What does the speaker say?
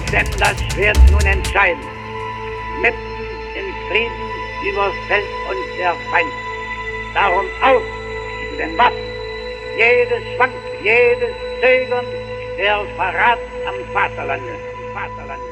denn das Schwert nun entscheiden. Mitten im Frieden überfällt uns der Feind. Darum auf zu den Waffen. Jedes Schwanken, jedes Zögern, der Verrat am Vaterlande.